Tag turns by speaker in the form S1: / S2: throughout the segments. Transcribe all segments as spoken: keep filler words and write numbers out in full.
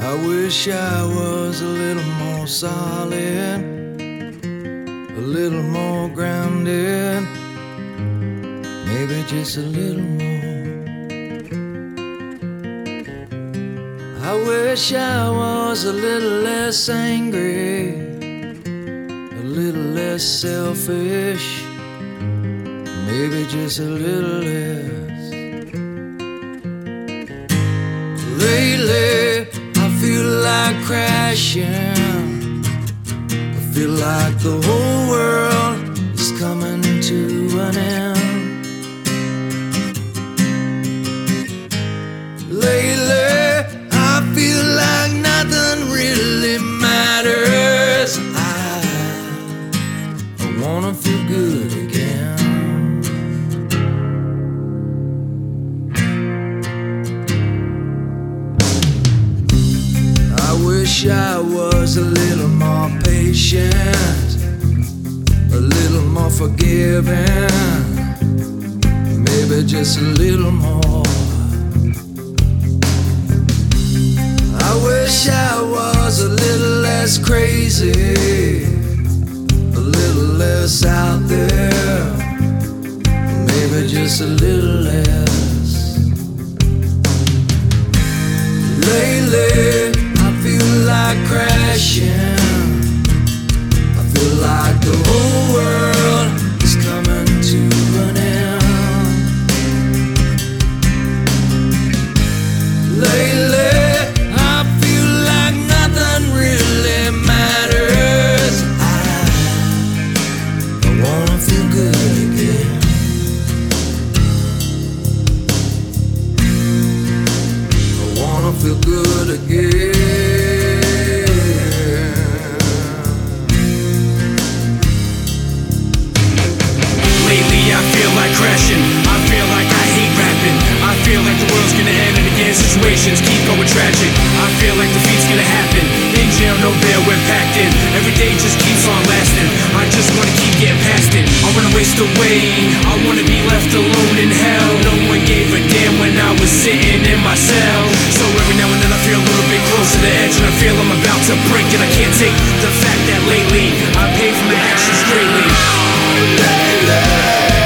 S1: I wish I was a little more solid, a little more grounded, maybe just a little more. I wish I was a little less angry, a little less selfish, maybe just a little less. Lately, I feel like crashing. I feel like the whole world is coming to an end. Lately, I feel like nothing really matters. I, I wanna feel good again. I wish I was a little more patient, a little more forgiving, maybe just a little more. I wish I was a little less crazy, a little less out there, maybe just a little less. Lately, I feel like crashing. I feel like the whole world is coming to an end. Lately, I feel like nothing really matters. I, I wanna feel good again. I wanna feel good again.
S2: Crashing. I feel like I hate rapping. I feel like the world's gonna end and again situations keep going tragic. I feel like defeat's gonna happen. In jail, no bail, we're packed in. Every day just keeps on lasting. I just wanna keep getting past it. I wanna waste away. I wanna be left alone in hell. No one gave a damn when I was sitting in my cell. So every now and then I feel a little bit close to the edge, and I feel I'm about to break. And I can't take the fact that lately I pay for my actions greatly.
S1: Lately,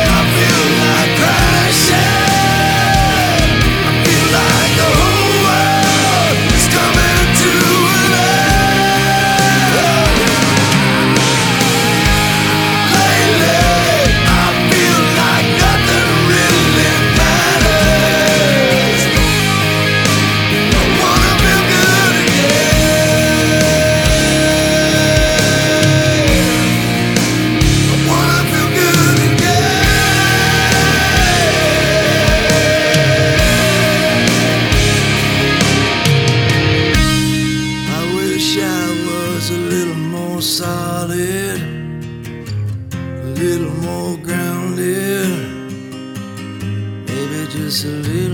S1: solid, a little more grounded, maybe just a little